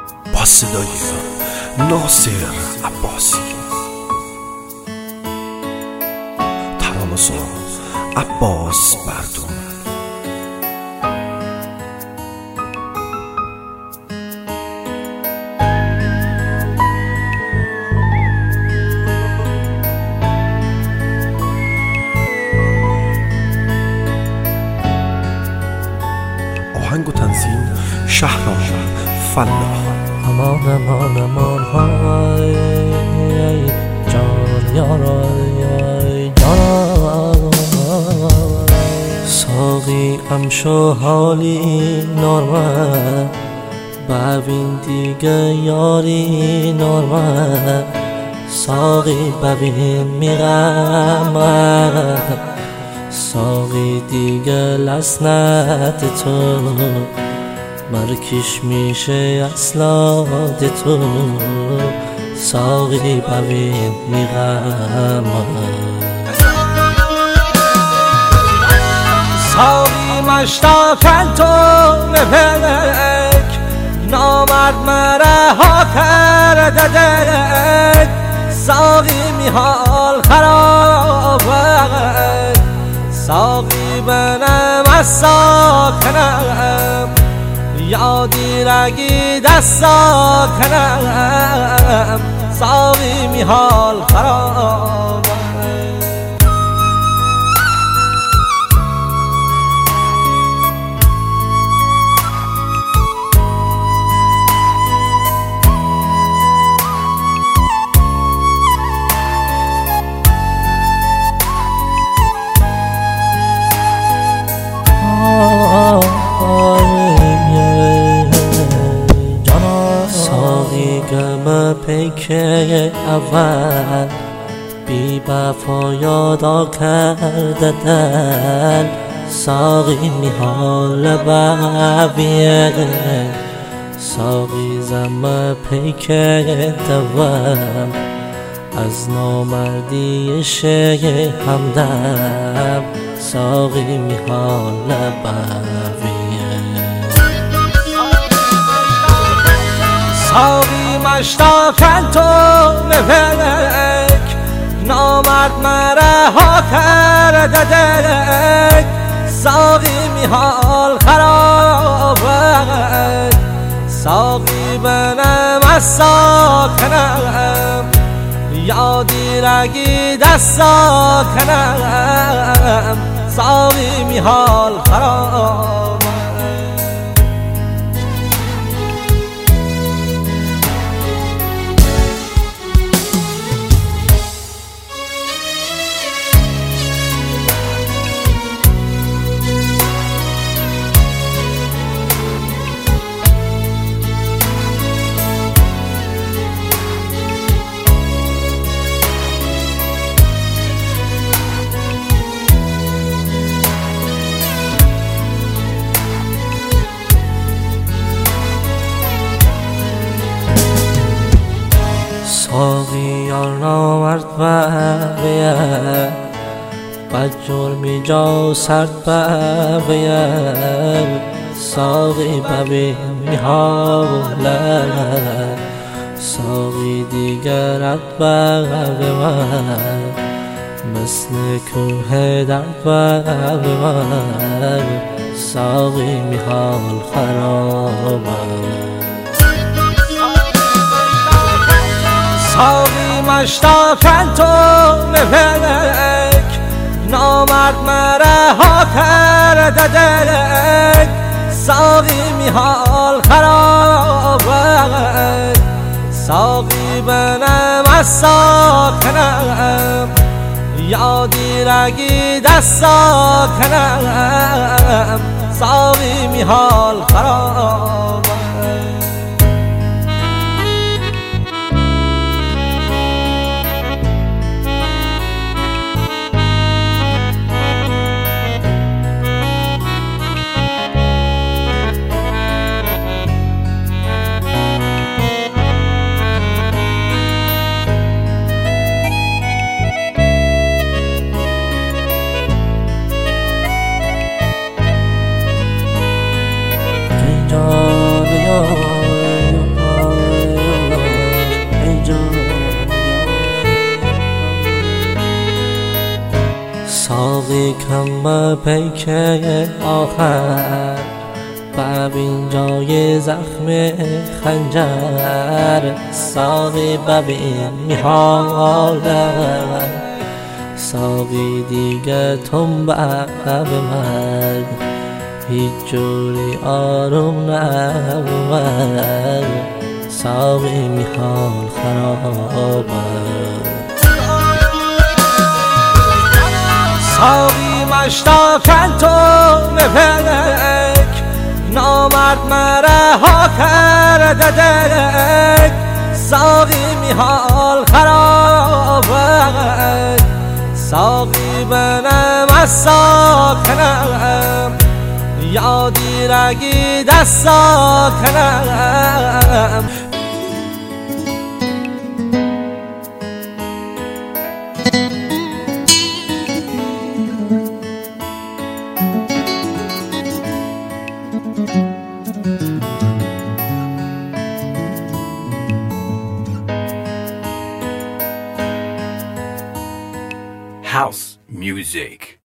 با صدای ناصر عباسی، ترانه‌سرا عباس بردون. آهنگ و تنظیم شهرام فلاح. امان امان امان های جان یارای جان ساقی امشو حالی نورمه ببین دیگه یاری نورمه ساقی ببین میغمه ساقی دیگه لسنت تو مرکش میشه اسلاد تو ساقی ببین میغمه ساقی مشتاقن تو نپلک نامرد مرها کرده دلک ساقی میحال خرابه ساقی بنم از ساکنم یادی رگی دستا کنم ساقی میحال خرابه گم پیکه اول بی وفا یادا کرده دل ساقی میحال ببین ساقی زم پیکه دوم از نامردی شه همدم ساقی میحال ببین ساقی مشتاقن تو نپلک نامرد مرها کرده دلک ساقی میحال خرابه ساقی بنم از ساکنم یادی رگی دستا کنم ساقی میحال خرابه ساقی یار نامرد ببیه بد جرمی جا سرد ببیه ساقی ببین میحاله ساقی دیگرت ببیه مثل کوه درد ببیه ساقی میحال خرابه ساقی مشتاقن تو نپلک نامرد مرها کرده دلک ساقی میحال خرابه ساقی بنم از ساکنم یادی رگی دستا کنم ساقی میحال خرابه اینجا جام پیک آخر، ببین جای زخم خنجر. ساقی ببین میحالم، ساقی دیگه تنبه به من هیچ جوری آروم نبود. ساقی میحال خرابه، ساقی مشتاقن تو نپک، نامرد مره ها کرده دک. ساقی میحال خرابه، ساقی بنم از ساکنم، یادی رگی دست ساکنم. House music.